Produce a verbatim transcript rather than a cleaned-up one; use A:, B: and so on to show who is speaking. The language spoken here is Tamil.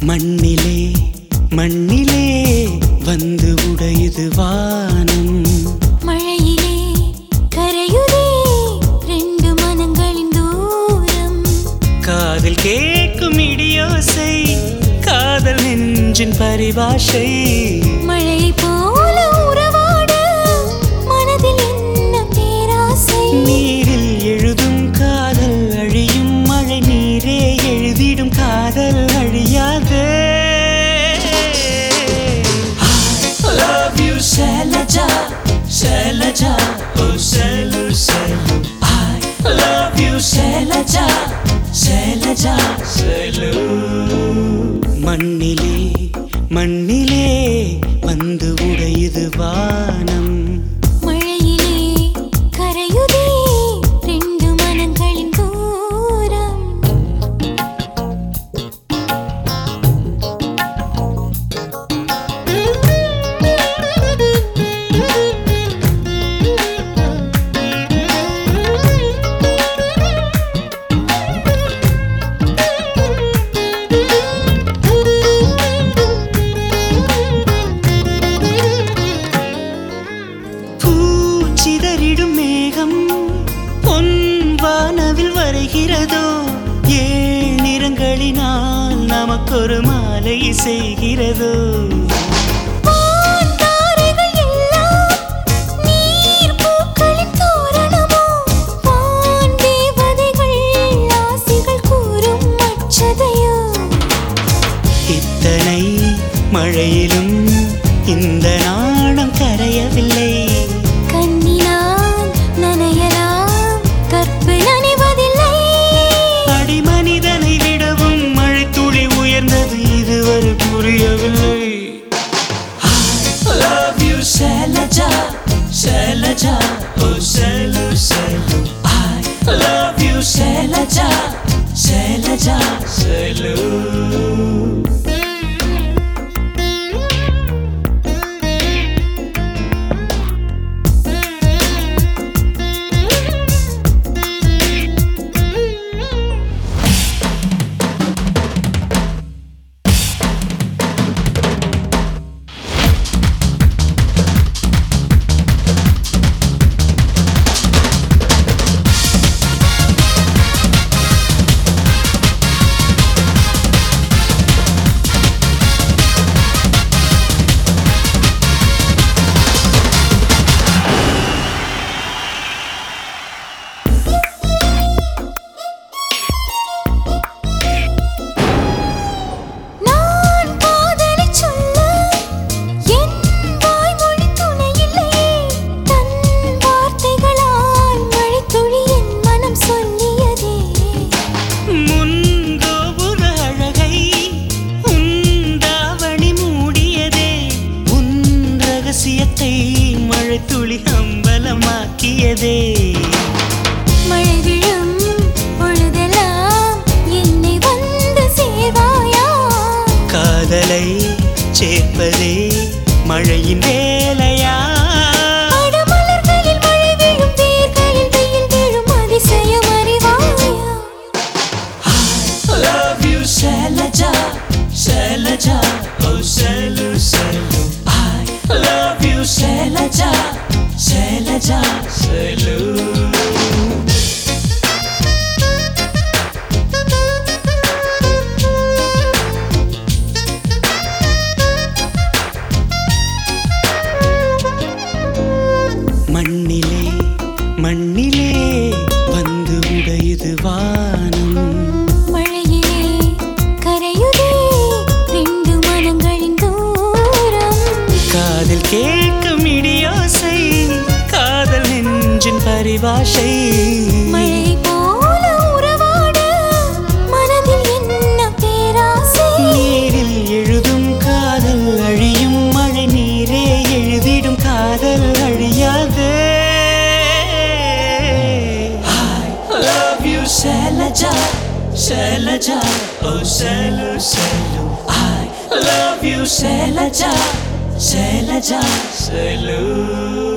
A: மண்ணிலே மண்ணிலே வந்து உடையுது வானம்.
B: மழையிலே கரையுதே ரெண்டு மனங்களின் தூரம்.
A: காதில் கேட்கும் இடியோசை காதல் நெஞ்சின் பரிபாஷை.
B: மழையை போல உறவாட மனதில் என்ன பேராசை.
A: நீரில் எழுதும் காதல் அழியும், மழை நீரே எழுதிடும் காதல் அழியாதே. Shailaja, Shailaja, oh Shailu, Shailu. I love you, Shailaja, Shailaja, Shailu. மண்ணிலே மண்ணிலே வந்து உடையுது வானம்.
B: மழையிலே கரையுதே ரெண்டு மனங்களின் தூரம்.
A: சிதறிடும் மேகம் பொன் வானவில் வரைகிறதோ, ஏழ் நிறங்களினால் நமக்கொரு மாலை செய்கிறதோ. இத்தனை மழையிலும் இந்த நாணம் கரையவில்லை. அடிமனிதனை விடவும் மழை துளி உயர்ந்தது இதுவரை புரியவில்லை. I love you Shailaja, Shailaja, oh Shailu, Shailu. I love you Shailaja, Shailaja, Shailu. மழை துளி அம்பலமாக்கியதே.
B: மழை விழும் பொழுதெல்லாம் என்னை வந்து சேர்வாயா.
A: காதலை சேர்ப்பதே மழையின் வேலையா.
B: மலர்களில் மழை விழும், வேர்களில் வெயில் விழும், அதிசயம் அறிவாயா.
A: I love you Shailaja, Shailaja, oh Shailu, Shailu. I love you Shailaja, Shailaja, Shailu. மண்ணிலே மண்ணிலே வந்து உடையுது வானம்.
B: மழையிலே கரையுதே ரெண்டு மனங்களின் தூரம்.
A: காதில் கேட்கும் இடியோசை காதல் நெஞ்சின் பரிபாஷை.
B: மழை போல உறவாட மனதில் என்ன பேராசை.
A: நீரில் எழுதும் காதல் அழியும், மழை நீரே எழுதிடும் காதல் அழியாதே. I love you Shailaja, Shailaja, oh Shailu, Shailu. I love you Shailaja, Shailaja, Shailu.